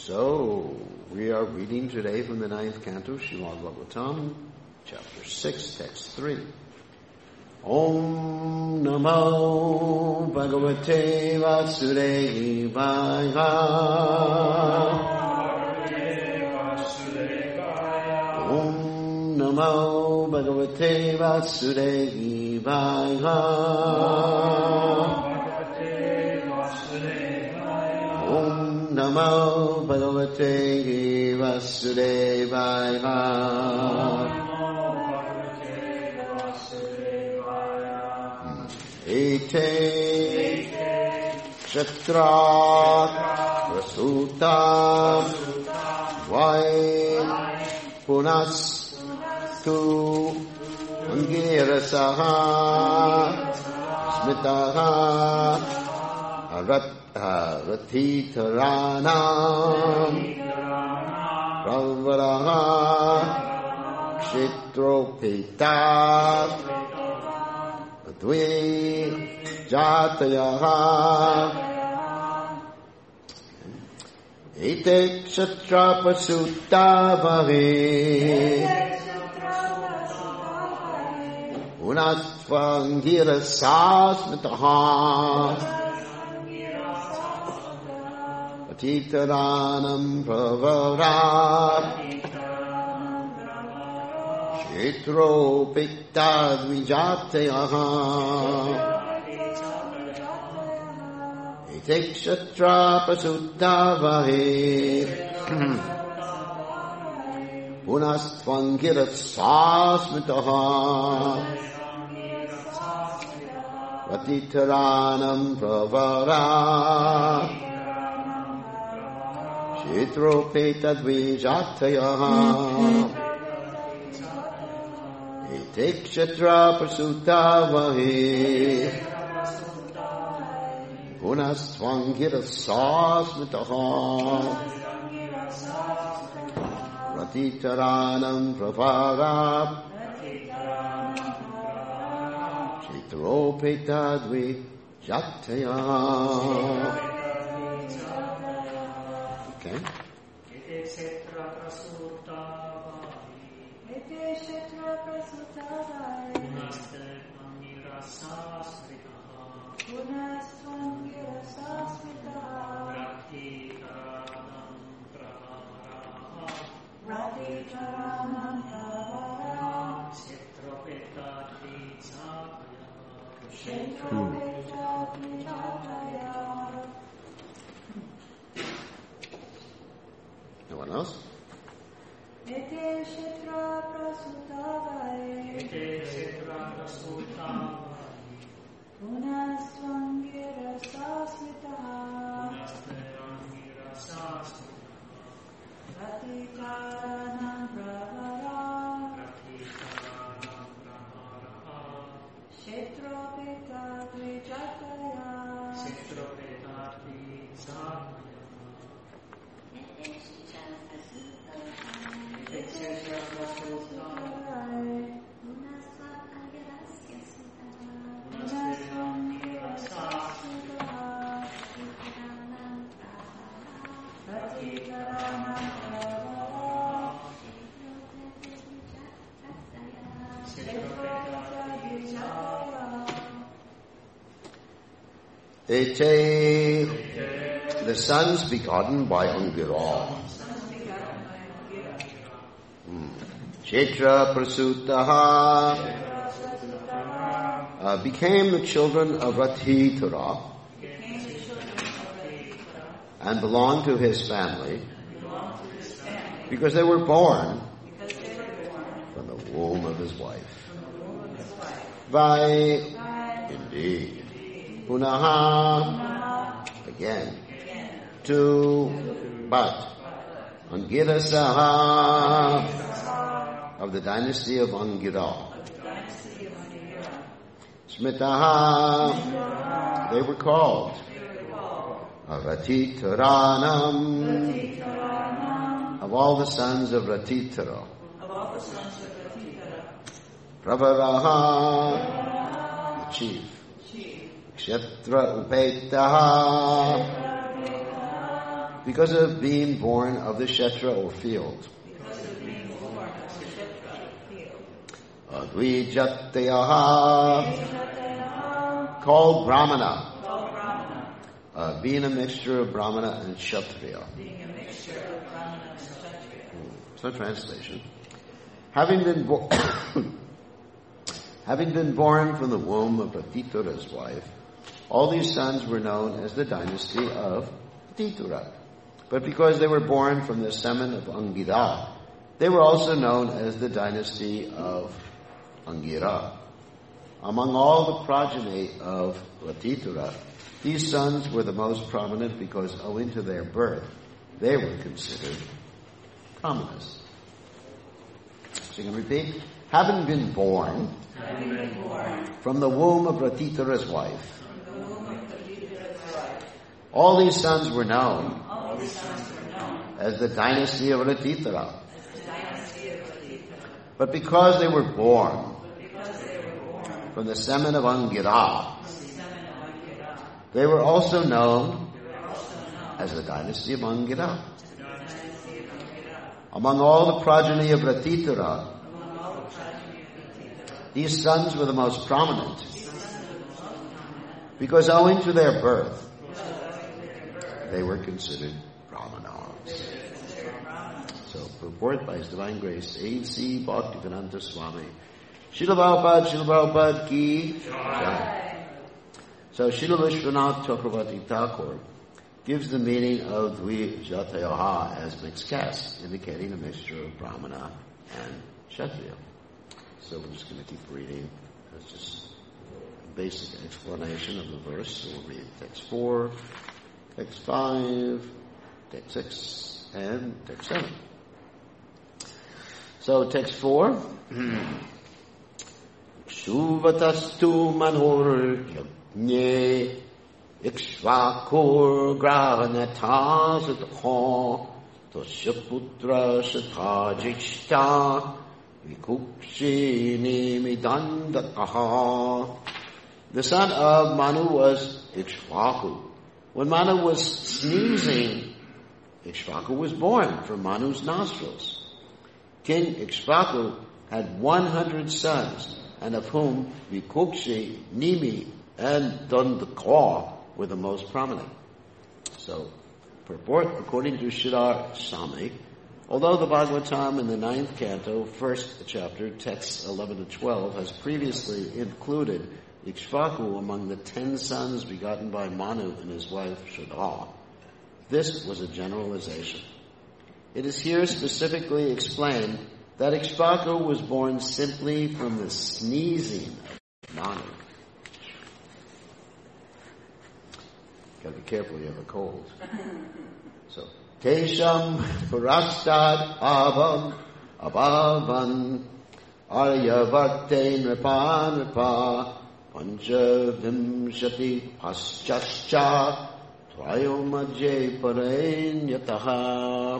So, we are reading today from the 9th canto, Srimad Bhagavatam, chapter 6, text 3. Om Namo Bhagavate Vasudevaya. Om Namo Bhagavate Vasudevaya. Namo Bhagavate Vasudevaya. Ete Kshetra Prasuta Vai Punas Tu Angirasaha Smitaha Arat Ratitaranam Pravaraha Kshetropita Dvi Jatayaha Ete Kshetra Pasuta Bhavi Unastvangira Sasmitaha Titaranam Pravarat Shetro Pitta Dvijateyaha Ete Kshetra Pasudavahe Punastvangirat Sasmitaha Titaranam Pravarat Chitropeta Dvijatayaha Ete Kshetra Prasutavahe Punastvangira Sasmitaha Ratitaranam Pravara Chitropeta Dvijatayaha. Okay. No one else? Ete, the sons begotten by Angira. Kshetra Prasutaha became the children of Ratitara and belonged to his family because they were born from the womb of his wife. Vai, indeed. Punaha, again. To, but. Angirasaha, of the dynasty of Angira. Smitaha, they were called. Ratitaranam, of all the sons of Ratitara. Pravaraha, the chief. Kshetra Upetaha, because of being born of the Kshetra or field. Advijatayaha, called Brahmana. Being a mixture of Brahmana and Kshatriya. It's no translation. Having been born from the womb of Pratitura's wife, all these sons were known as the dynasty of Pratitura. But because they were born from the semen of Angira, they were also known as the dynasty of Angira. Among all the progeny of Pratitura, these sons were the most prominent because owing to their birth, they were considered commoners. So you can repeat. Having been born from the womb of Pratitura's wife, all these sons were known as the dynasty of Pratitara. But because they were born from the semen of Angira, they were also known as the dynasty of Angira. Among all the progeny of Pratitara, these sons were the most prominent because owing to their birth, they were considered Brahmanas. So, purport by His Divine Grace, A.C. Bhaktivedanta Swami. Srila Prabhupada ki jai. So, Srila Vishwanath Chakravarti Thakur gives the meaning of Dvijatayaha as mixed caste, indicating a mixture of Brahmana and Kshatriya. So we're just going to keep reading. It's just a basic explanation of the verse. So we'll read text 4, text 5, text 6, and text 7. So text 4. Shuvatastu manor yajne ikshvakur grahanata satha tosyaputra satajishta vikukshini midandakaha. The son of Manu was Ikshvaku. When Manu was sneezing, Ikshvaku was born from Manu's nostrils. King Ikshvaku had 100 sons, and of whom Vikukshi, Nimi, and Dandaka were the most prominent. So, purport according to Shridhar Swami, although the Bhagavatam in the 9th canto, 1st chapter, texts 11 to 12, has previously included Ikshvaku among the 10 sons begotten by Manu and his wife Shridhar, this was a generalization. It is here specifically explained that Ikshvaku was born simply from the sneezing of Manu. Gotta be careful, you have a cold. So, Tesham Parastad Abhavan Aryavarte Nripa Panchavimshati Paschascha Trayomadje Parenyataha.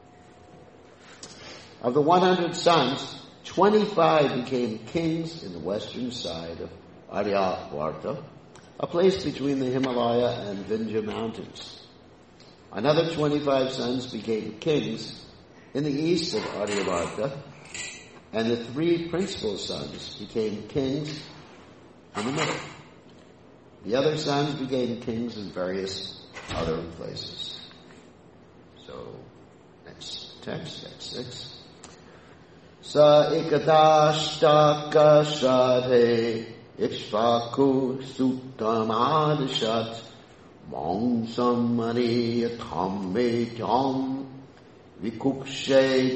Of the 100 sons, 25 became kings in the western side of Aryavarta, a place between the Himalaya and Vindhya mountains. Another 25 sons became kings in the east of Aryavarta, and the 3 principal sons became kings in the middle. The other sons became kings in various other places. So, next text, text 6. Sa ikadashtaka shadhe Ikshvaku sutamadishat Mangsam mariyatham vedyam Vikukshe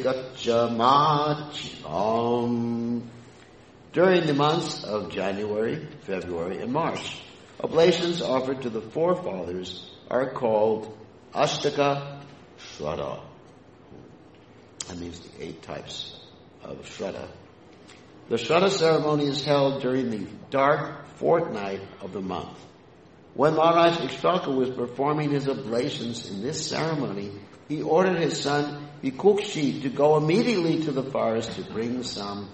gacchamachilam. During the months of January, February, and March, oblations offered to the forefathers are called Ashtaka Shraddha. That means the 8 types of Shraddha. The Shraddha ceremony is held during the dark fortnight of the month. When Maharaj Ikshvaku was performing his oblations in this ceremony, he ordered his son Vikukshi to go immediately to the forest to bring some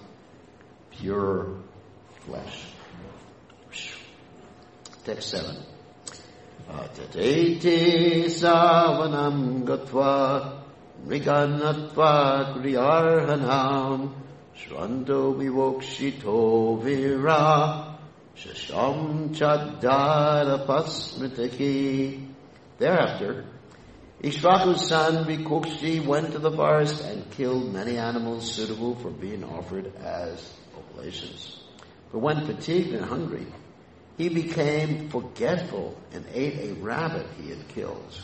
pure flesh. Text 7. Tateti savanam gatva mriganatva kriyarhanam shranto vivokshito vira shasham chadara pasmitaki. Thereafter, Ishvaku's son Vikukshi went to the forest and killed many animals suitable for being offered as oblations. But when fatigued and hungry, he became forgetful and ate a rabbit he had killed.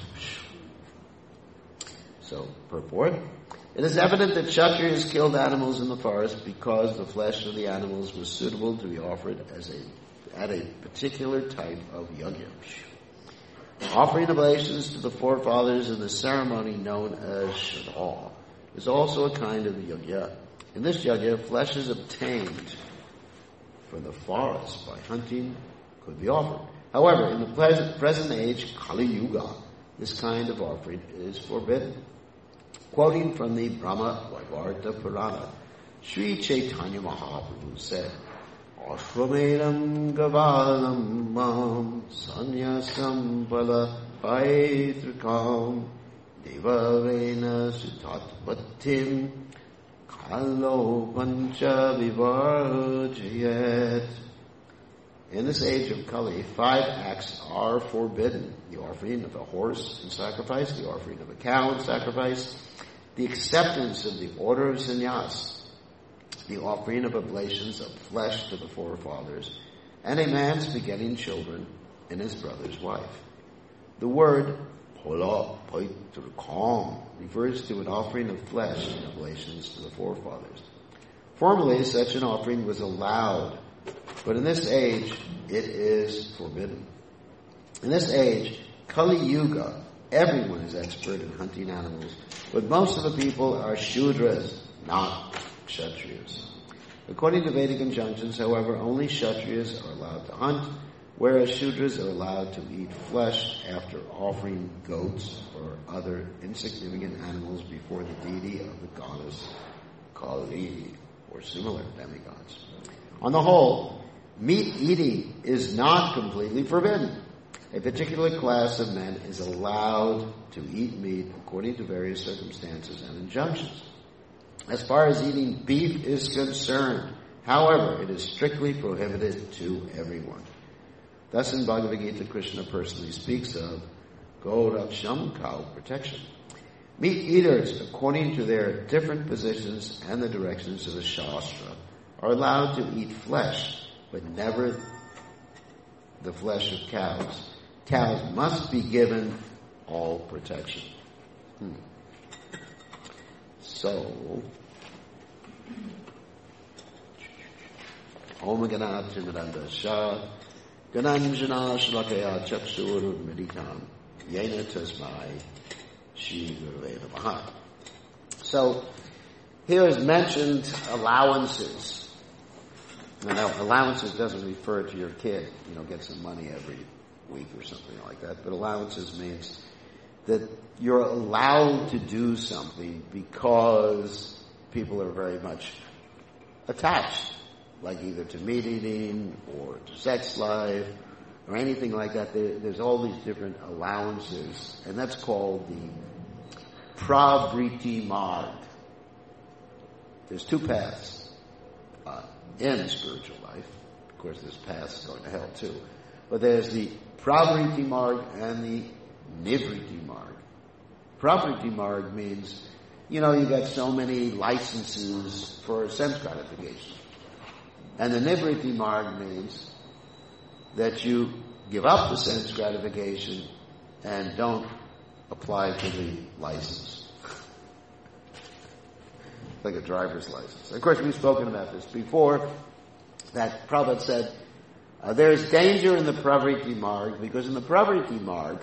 So, purport. It is evident that Kshatriyas killed animals in the forest because the flesh of the animals was suitable to be offered at a particular type of yajna. Offering oblations to the forefathers in the ceremony known as Shraddha is also a kind of yajna. In this yajna, flesh is obtained from the forest by hunting could be offered. However, in the present age, Kali Yuga, this kind of offering is forbidden. Quoting from the Brahma Vaivarta Purana, Sri Chaitanya Mahaprabhu said, Ashramedam Gavalam Mam Sanyasam Pala Paitrikam Devavena Sutatpatim Kalo Pancha Vivarjayat. In this age of Kali, 5 acts are forbidden. The offering of a horse in sacrifice, the offering of a cow in sacrifice, the acceptance of the order of sannyas, the offering of oblations of flesh to the forefathers, and a man's begetting children in his brother's wife. The word Pola Paitrikam refers to an offering of flesh and oblations to the forefathers. Formerly, such an offering was allowed, but in this age, it is forbidden. In this age, Kali Yuga, everyone is expert in hunting animals, but most of the people are Shudras, not Kshatriyas. According to Vedic injunctions, however, only Kshatriyas are allowed to hunt, whereas Shudras are allowed to eat flesh after offering goats or other insignificant animals before the deity of the goddess Kali or similar demigods. On the whole, meat eating is not completely forbidden. A particular class of men is allowed to eat meat according to various circumstances and injunctions. As far as eating beef is concerned, however, it is strictly prohibited to everyone. Thus in Bhagavad Gita, Krishna personally speaks of Goraksham, cow protection. Meat eaters, according to their different positions and the directions of the Shastra, are allowed to eat flesh, but never the flesh of cows. Cows must be given all protection. So, Om Ganat Timidanda Shah, Gananjana Shlakaya Chakshur Meditam, Yena Tasmai, Shri Gurave Namaha. So, here is mentioned allowances. Now, allowances doesn't refer to your kid, get some money every week or something like that, but allowances means that you're allowed to do something because people are very much attached, like either to meat eating or to sex life or anything like that. There's all these different allowances, and that's called the Pravriti Marg. There's 2 paths in spiritual life. Of course, there's paths going to hell too. But there's the Pravriti Marg and the Nivriti Marg. Pravriti Marg means, you got so many licenses for sense gratification. And the Nivriti Marg means that you give up the sense gratification and don't apply for the license. Like a driver's license. Of course, we've spoken about this before, that Prabhupada said, there is danger in the Pravriti Marg, because in the Pravriti Marg,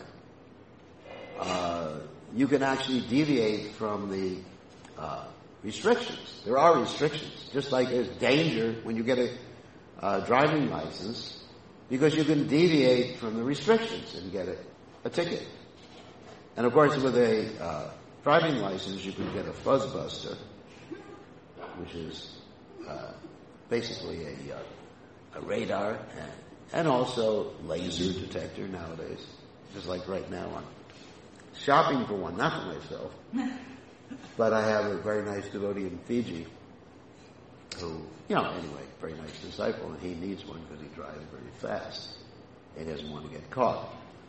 you can actually deviate from the restrictions. There are restrictions. Just like there's danger when you get a driving license, because you can deviate from the restrictions and get a ticket. And of course, with a driving license, you can get a fuzzbuster, which is basically a radar and also laser detector nowadays. just like right now I'm shopping for one, not for myself, but I have a very nice devotee in Fiji who, anyway, very nice disciple, and he needs one because he drives very fast. He doesn't want to get caught.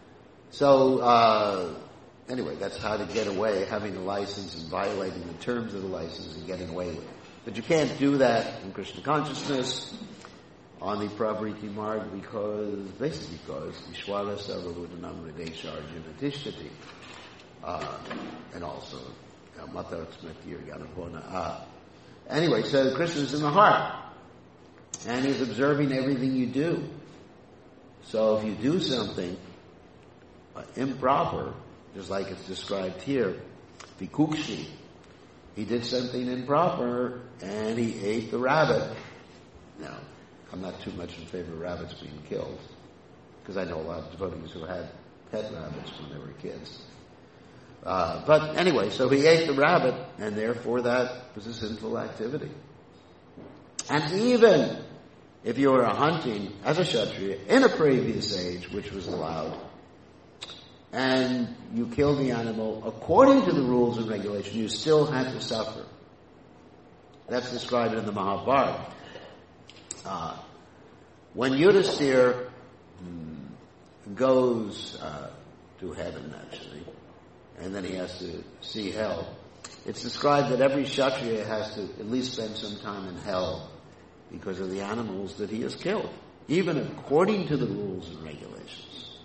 So, anyway, that's how to get away, having a license and violating the terms of the license and getting away with it. But you can't do that in Krishna consciousness on the Pravriti Marg because Ishwara Sarvabuddhanam Hridesha Arjuna Tishtati. And also, Mata Smriti Yanapona. Anyway, so Krishna is in the heart. And he's observing everything you do. So if you do something improper, just like it's described here, Vikukshi, he did something improper and he ate the rabbit. Now, I'm not too much in favor of rabbits being killed, because I know a lot of devotees who had pet rabbits when they were kids. But anyway, so he ate the rabbit, and therefore that was a sinful activity. And even if you were hunting as a Kshatriya in a previous age, which was allowed, and you killed the animal according to the rules and regulations, you still had to suffer. That's described in the Mahabharata. When Yudhisthira goes to heaven, actually, and then he has to see hell, it's described that every Kshatriya has to at least spend some time in hell because of the animals that he has killed, even according to the rules and regulations.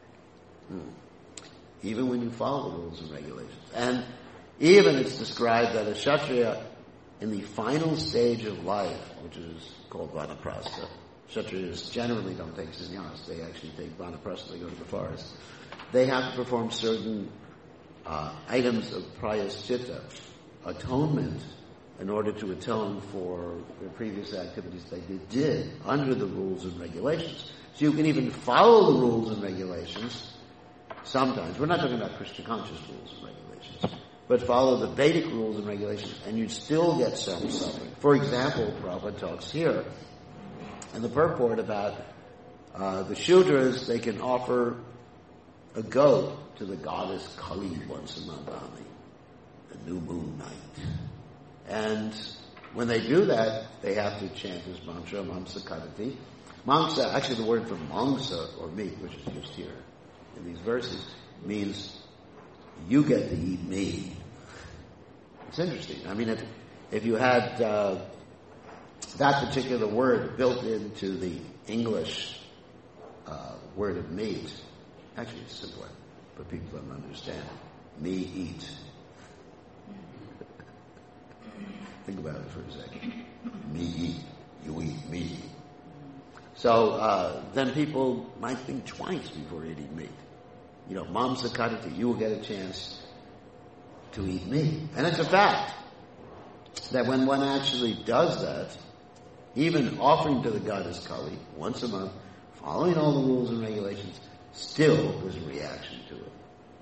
Even when you follow the rules and regulations. And even it's described that a Kshatriya in the final stage of life, which is called Vanaprastha, Kshatriyas generally don't take sannyas, they actually take Vanaprastha, they go to the forest. They have to perform certain items of prayaschitta, atonement, in order to atone for the previous activities they did under the rules and regulations. So you can even follow the rules and regulations sometimes. We're not talking about Krishna conscious rules and regulations, but follow the Vedic rules and regulations, and you still get some suffering. For example, Prabhupada talks here in the purport about the Shudras, they can offer a goat to the goddess Kali once a month on the new moon night. And when they do that, they have to chant this mantra, Mamsa Kadati. Mamsa, actually the word for mangsa, or meat, which is used here in these verses, means you get to eat me. It's interesting. I mean, if you had that particular word built into the English word of meat, actually it's simpler, but people don't understand. Me eat. Think about it for a second. Me eat. You eat me. So then people might think twice before eating meat. Mamsa Kadati, you will get a chance to eat meat. And it's a fact that when one actually does that, even offering to the goddess Kali once a month, following all the rules and regulations, still there's a reaction to it.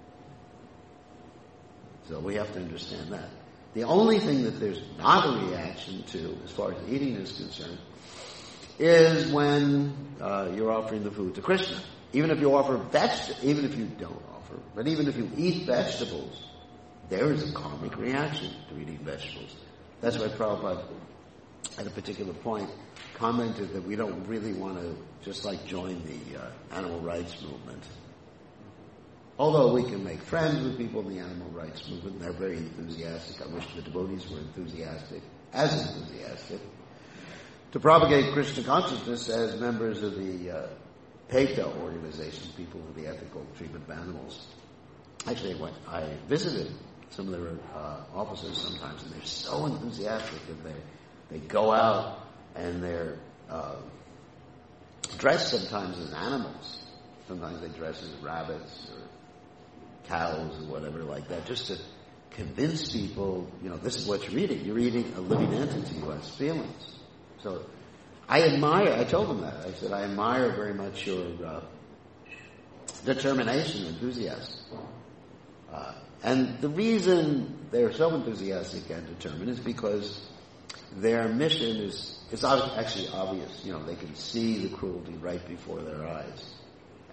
So we have to understand that. The only thing that there's not a reaction to, as far as eating is concerned, is when you're offering the food to Krishna. Even if you offer even if you don't offer, but even if you eat vegetables, there is a karmic reaction to eating vegetables. That's why Prabhupada, at a particular point, commented that we don't really want to just join the animal rights movement. Although we can make friends with people in the animal rights movement, and they're very enthusiastic. I wish the devotees were as enthusiastic, to propagate Krishna consciousness as members of the PETA organization, People for the Ethical Treatment of Animals. Actually, I visited some of their offices sometimes, and they're so enthusiastic that they go out and they're dressed sometimes as animals. Sometimes they dress as rabbits or cows or whatever like that, just to convince people, this is what you're eating. You're eating a living entity who has feelings. So I told them that. I said, I admire very much your determination and enthusiasm. And the reason they're so enthusiastic and determined is because their mission is actually obvious. They can see the cruelty right before their eyes.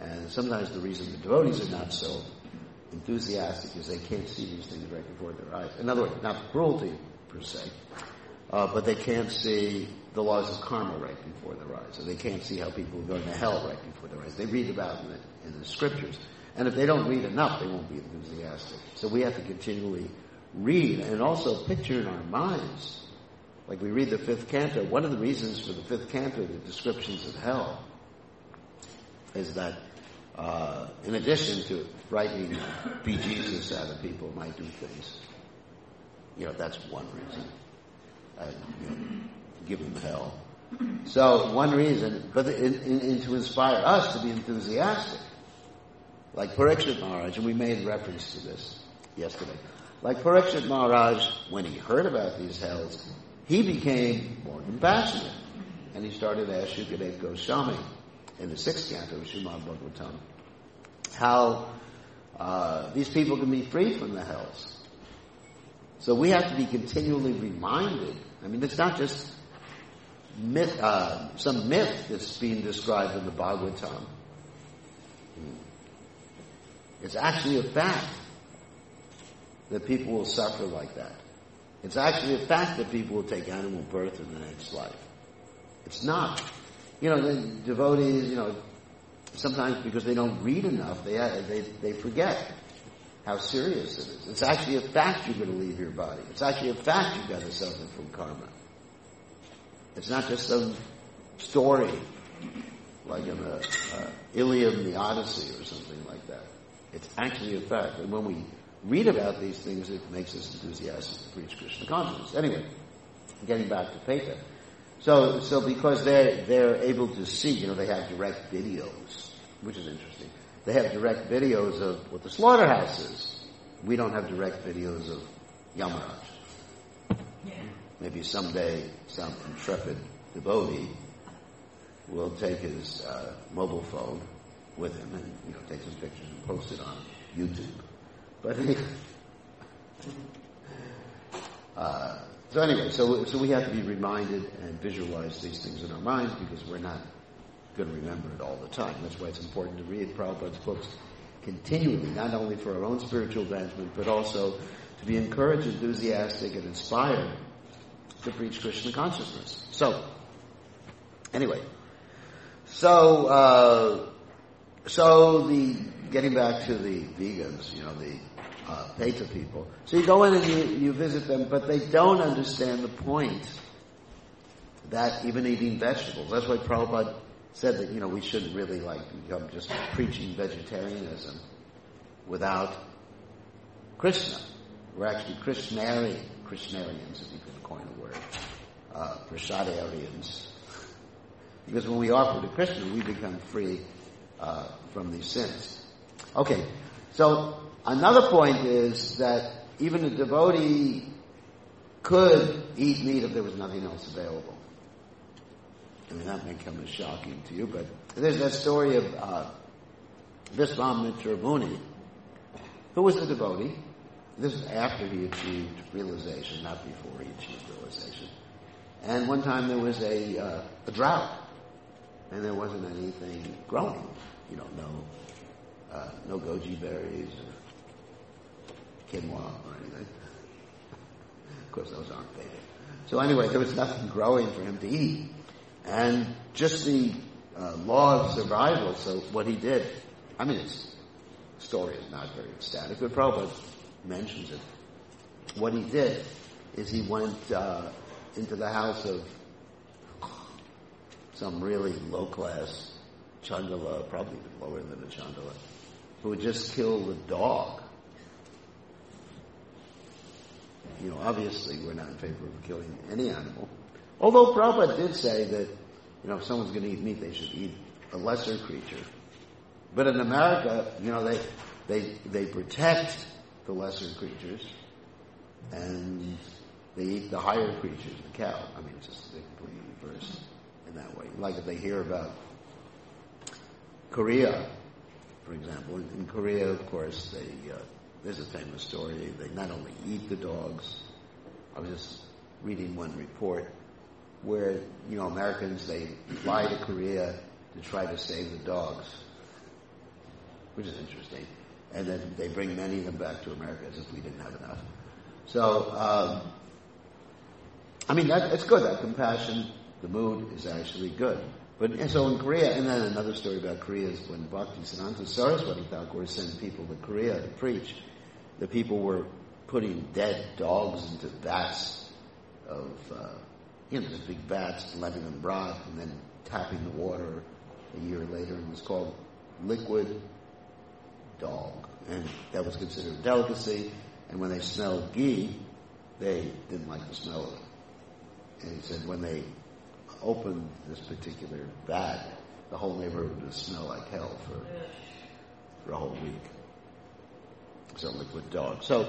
And sometimes the reason the devotees are not so enthusiastic is they can't see these things right before their eyes. In other words, not cruelty per se, but they can't see the laws of karma right before their eyes. So they can't see how people are going to hell right before their eyes. They read about it in the scriptures. And if they don't read enough, they won't be enthusiastic. So we have to continually read and also picture in our minds. Like we read the 5th canto. One of the reasons for the 5th canto, the descriptions of hell, is that in addition to frightening bejesus out of people who might do things, that's one reason. Give them hell. So one reason, but to inspire us to be enthusiastic. Like Parikshit Maharaj, and we made reference to this yesterday. Like Parikshit Maharaj, when he heard about these hells, he became more compassionate. And he started to ask Shukadeva Goswami in the 6th canto of Srimad Bhagavatam how these people can be free from the hells. So we have to be continually reminded. I mean, it's not just some myth that's being described in the Bhagavatam. It's actually a fact that people will suffer like that. It's actually a fact that people will take animal birth in the next life. It's not. The devotees, sometimes because they don't read enough, they forget how serious it is. It's actually a fact you're going to leave your body. It's actually a fact you've got to suffer from karma. It's not just some story like in the Iliad and the Odyssey or something like that. It's actually a fact. And when we read about these things, it makes us enthusiastic to preach Krishna consciousness. Anyway, getting back to Peta. So because they're able to see, they have direct videos, which is interesting. They have direct videos of what the slaughterhouse is. We don't have direct videos of Yamaraj. Yeah. Maybe someday some intrepid devotee will take his mobile phone with him and take some pictures and post it on YouTube. But so we have to be reminded and visualize these things in our minds because we're not going to remember it all the time. That's why it's important to read Prabhupada's books continually, not only for our own spiritual advancement, but also to be encouraged, enthusiastic, and inspired to preach Krishna consciousness. So, anyway, getting back to the vegans, the Peta people. So you go in and you visit them, but they don't understand the point that even eating vegetables. That's why Prabhupada said that, we shouldn't really become just preaching vegetarianism without Krishna. We're actually Krishnarians, if you can coin a word. Prashadarians. Because when we offer to Krishna, we become free from these sins. Okay, so another point is that even a devotee could eat meat if there was nothing else available. I mean, that may come as shocking to you, but there's that story of Visvamitra Muni, who was a devotee. This is after he achieved realization, not before he achieved realization. And one time there was a drought, and there wasn't anything growing. No goji berries or quinoa or anything. Of course, those aren't Vedic. So anyway, there was nothing growing for him to eat. And just the law of survival, so what he did, his story is not very ecstatic, but Prabhupada mentions it. What he did is he went into the house of some really low-class Chandala, probably even lower than a Chandala, who had just killed a dog. Obviously we're not in favor of killing any animal. Although Prabhupada did say that, if someone's going to eat meat, they should eat a lesser creature. But in America, they protect the lesser creatures, and they eat the higher creatures, the cow. It's just completely reversed in that way. Like if they hear about Korea, for example. In Korea, of course, there's a famous story. They not only eat the dogs. I was just reading one report where, Americans, they fly to Korea to try to save the dogs. which is interesting. And then they bring many of them back to America as if we didn't have enough. So, it's good. That compassion, the mood is actually good. But so in Korea, and then another story about Korea is when Bhaktisiddhanta Saraswati Thakur sent people to Korea to preach, the people were putting dead dogs into vats of, just big vats, letting them rot, and then tapping the water a year later. It was called liquid dog. And that was considered a delicacy. And when they smelled ghee, they didn't like the smell of it. And he said when they opened this particular vat, the whole neighborhood would smell like hell for a whole week. So liquid dog. So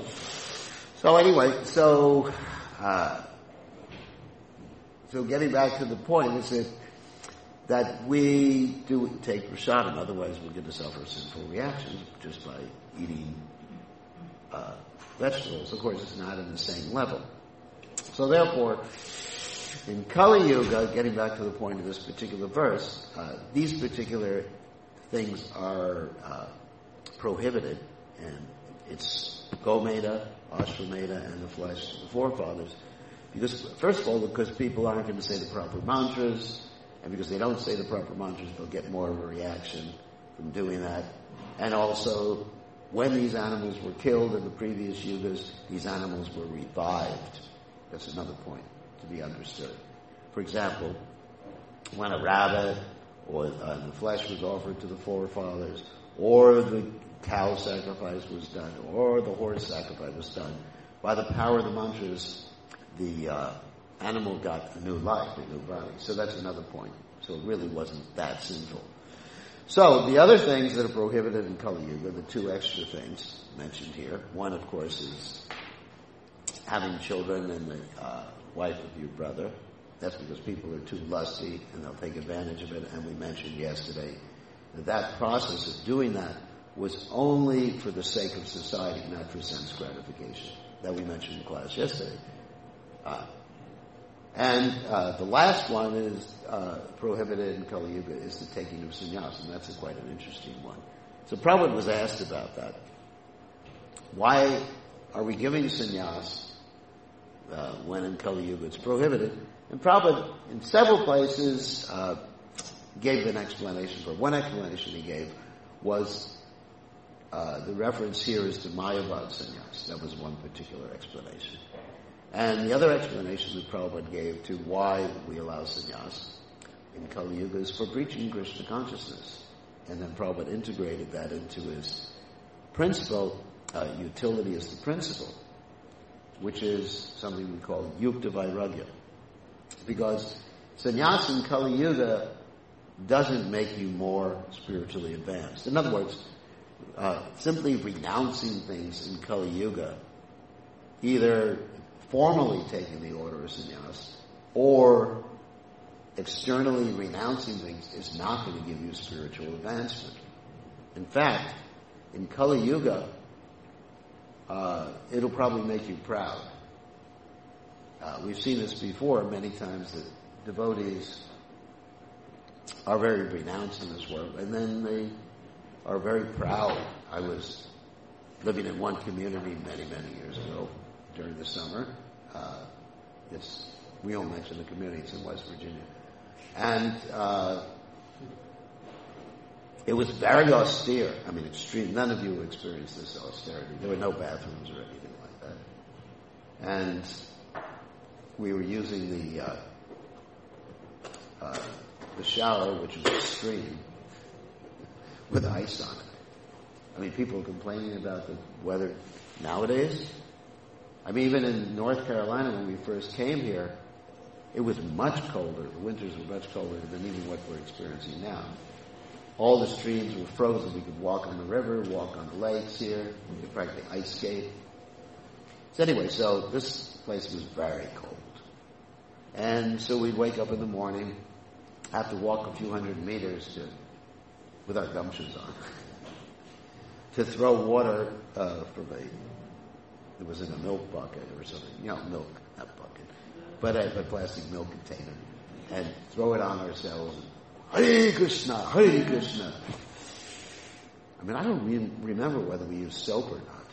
getting back to the point is that we do take prasadam, otherwise we're going to suffer sinful reactions just by eating vegetables. Of course, it's not in the same level. So therefore, in Kali Yuga, getting back to the point of this particular verse, these particular things are prohibited, and it's Gomeda, Ashwamedha, and the flesh of the forefathers. Because, first of all, because people aren't going to say the proper mantras, and because they don't say the proper mantras, they'll get more of a reaction from doing that. And also, when these animals were killed in the previous yugas, these animals were revived. That's another point to be understood. For example, when a rabbit or the flesh was offered to the forefathers, or the cow sacrifice was done, or the horse sacrifice was done, by the power of the mantras, the animal got a new life, a new body. So that's another point. So it really wasn't that sinful. So the other things that are prohibited in Kali Yuga, the two extra things mentioned here. One, of course, is having children and the wife of your brother. That's because people are too lusty and they'll take advantage of it. And we mentioned yesterday that process of doing that was only for the sake of society, not for sense gratification. That we mentioned in class yesterday. The last one is prohibited in Kali Yuga is the taking of sannyas, and that's quite an interesting one. So Prabhupada was asked about that. Why are we giving sannyas when in Kali Yuga it's prohibited? And Prabhupada, in several places, gave an explanation for it. One explanation he gave was the reference here is to Mayavad sannyas. That was one particular explanation. And the other explanation that Prabhupada gave to why we allow sannyas in Kali Yuga is for preaching Krishna consciousness. And then Prabhupada integrated that into his principle, utility as the principle, which is something we call Yukta Vairagya. Because sannyas in Kali Yuga doesn't make you more spiritually advanced. In other words, simply renouncing things in Kali Yuga, either formally taking the order of sannyas or externally renouncing things, is not going to give you spiritual advancement. In fact, in Kali Yuga, it'll probably make you proud. We've seen this before many times that devotees are very renounced in this world, and then they are very proud. I was living in one community many, many years ago during the summer. We don't mention the community, it's in West Virginia. And it was very austere. I mean, extreme. None of you experienced this austerity. There were no bathrooms or anything like that. And we were using the shower, which was a stream, with ice on it. I mean, people are complaining about the weather nowadays. I mean, even in North Carolina, when we first came here, it was much colder. The winters were much colder than even what we're experiencing now. All the streams were frozen. We could walk on the river, walk on the lakes here. We could practically ice skate. So anyway, so this place was very cold. And so we'd wake up in the morning, have to walk a few hundred meters with our gumshoes on, to throw water from it was in a milk bucket or something, milk, not bucket, but a plastic milk container, and throw it on ourselves. Hare Krishna, Hare Krishna. I mean, I don't remember whether we used soap or not.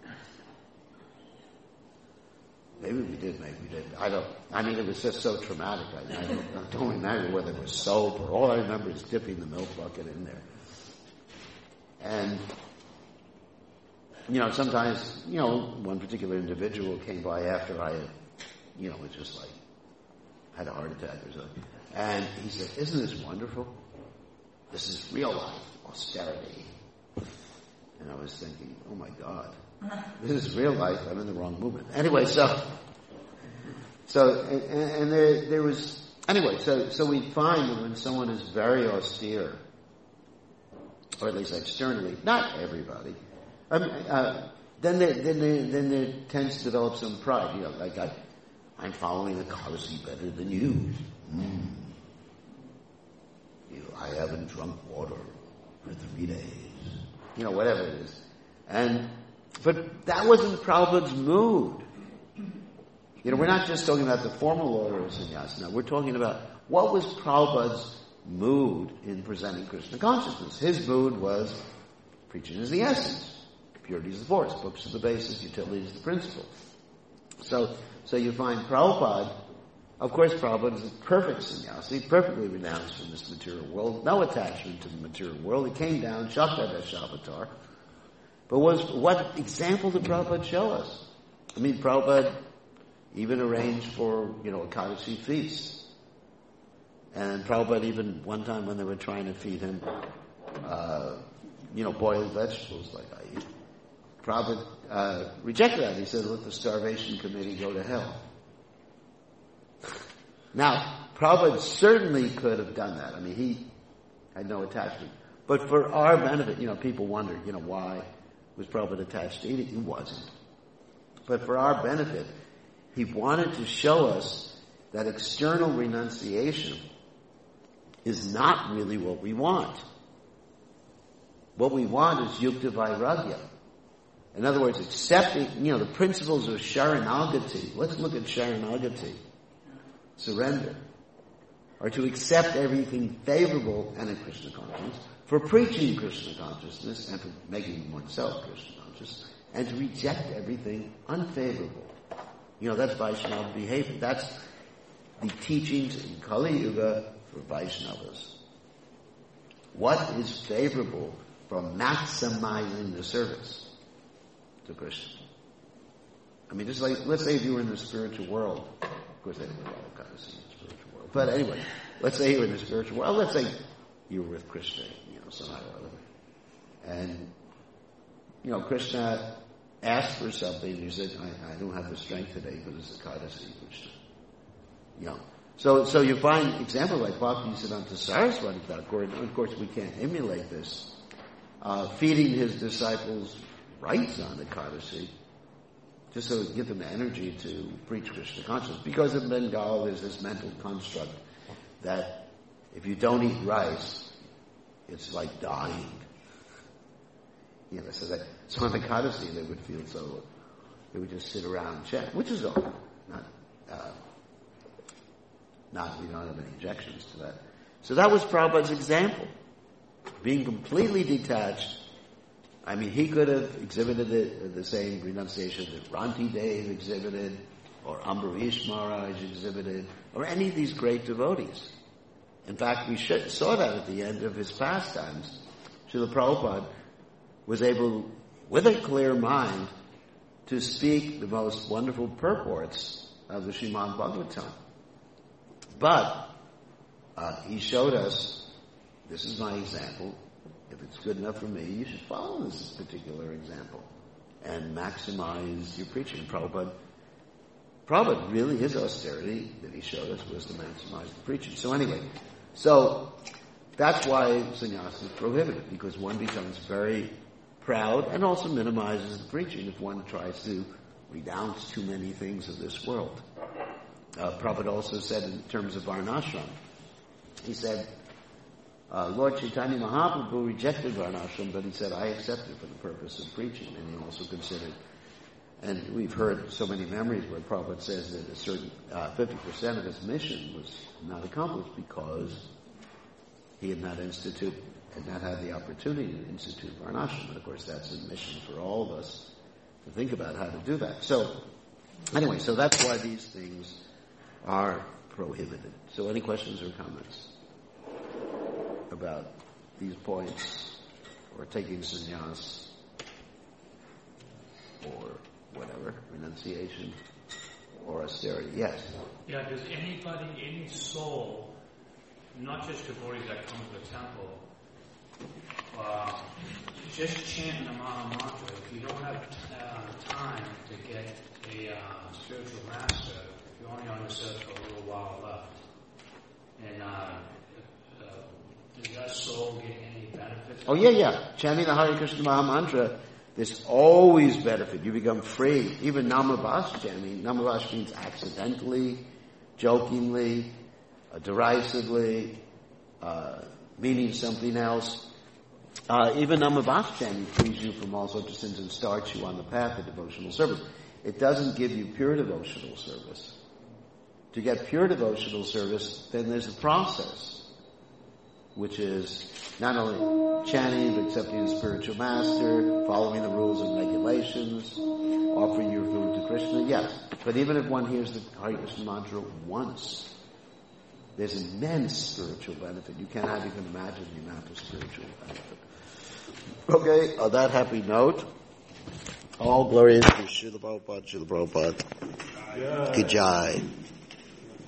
Maybe we did, maybe we didn't. I mean, it was just so traumatic. I don't remember whether it was soap or all I remember is dipping the milk bucket in there. And, sometimes, one particular individual came by after I had, was just like, had a heart attack or something. And he said, "Isn't this wonderful? This is real life, austerity." And I was thinking, oh my God, this is real life. I'm in the wrong movement. Anyway, so we find that when someone is very austere, or at least externally, not everybody, then there tends to develop some pride. Like I'm following the Codicy better than you. I haven't drunk water for 3 days. Whatever it is. But that wasn't Prabhupada's mood. We're not just talking about the formal order of sannyasa. Now, we're talking about what was Prabhupada's mood in presenting Krishna consciousness. His mood was preaching is the essence. Purity is the force. Books are the basis. Utility is the principle. So you find Prabhupada, of course Prabhupada is a perfect sannyasi, perfectly renounced from this material world, no attachment to the material world. He came down, Shaktadashavatar. But what example did Prabhupada show us? I mean, Prabhupada even arranged for, a Kadasi feast. And Prabhupada even, one time when they were trying to feed him, boiled vegetables like I eat, Prabhupada rejected that. He said, let the starvation committee go to hell. Now, Prabhupada certainly could have done that. I mean, he had no attachment. But for our benefit, people wonder, why was Prabhupada attached to eating? He wasn't. But for our benefit, he wanted to show us that external renunciation is not really what we want. What we want is yukta vairagya. In other words, accepting, the principles of sharanagati. Let's look at sharanagati. Surrender. Or to accept everything favorable and in Krishna consciousness, for preaching Krishna consciousness and for making oneself Krishna conscious, and to reject everything unfavorable. That's Vaishnava behavior. That's the teachings in Kali Yuga for Vaishnavas. What is favorable for maximizing the service to Krishna? I mean, just like, let's say if you were in the spiritual world, of course they don't know all kinds of in the spiritual world, but anyway, let's say you were in the spiritual world, let's say you were with Krishna, somehow or other, and, Krishna asked for something, and he said, I don't have the strength today, but it's the Kadasi, Krishna. So you find examples like Bhaktisiddhanta Saraswati Thakur, and of course we can't emulate this, feeding his disciples rice on the Kadasi, just so to give them the energy to preach Krishna consciousness. Because in Bengal there's this mental construct that if you don't eat rice, it's like dying. So on the Kadasi they would feel so, they would just sit around and chat, which is all, we don't have any objections to that. So that was Prabhupada's example. Being completely detached. I mean, he could have exhibited the same renunciation that Ranti Dev exhibited, or Ambarish Maharaj exhibited, or any of these great devotees. In fact, we saw that at the end of his pastimes. Srila Prabhupada was able, with a clear mind, to speak the most wonderful purports of the Srimad Bhagavatam. But he showed us, this is my example. If it's good enough for me, you should follow this particular example and maximize your preaching. Prabhupada really, his austerity that he showed us was to maximize the preaching. So anyway, that's why sannyasa is prohibited, because one becomes very proud and also minimizes the preaching if one tries to renounce too many things of this world. Prabhupada also said in terms of Varnashram, he said, Lord Chaitanya Mahaprabhu rejected Varnashram, but he said, I accept it for the purpose of preaching. And he also considered, and we've heard so many memories where Prabhupada says that a certain 50% of his mission was not accomplished because he had not instituted had not had the opportunity to institute Varnashram. And of course, that's a mission for all of us to think about how to do that. So, anyway, so that's why these things are prohibited. So any questions or comments about these points, or taking sannyas, or whatever, renunciation, or austerity? Yes? Yeah, does anybody, any soul, not just devotees that come to the temple, just chant the Maha Mantra, if you don't have time to get a spiritual master, if you're only on the set for a little while left, and does that soul get any benefit? Oh, yeah. Chanting the Hare Krishna Maha Mantra, there's always benefit. You become free. Even Namavash chanting. Namavash means accidentally, jokingly, derisively, meaning something else. Even Namavash chanting frees you from all sorts of sins and starts you on the path of devotional service. It doesn't give you pure devotional service. To get pure devotional service, then there's a process, which is not only chanting, but accepting a spiritual master, following the rules and regulations, offering your food to Krishna, yes. But even if one hears the Hare Krishna mantra once, there's immense spiritual benefit. You cannot even imagine the amount of spiritual benefit. Okay, on that happy note, all glory to Srila Prabhupada, Ki Jai.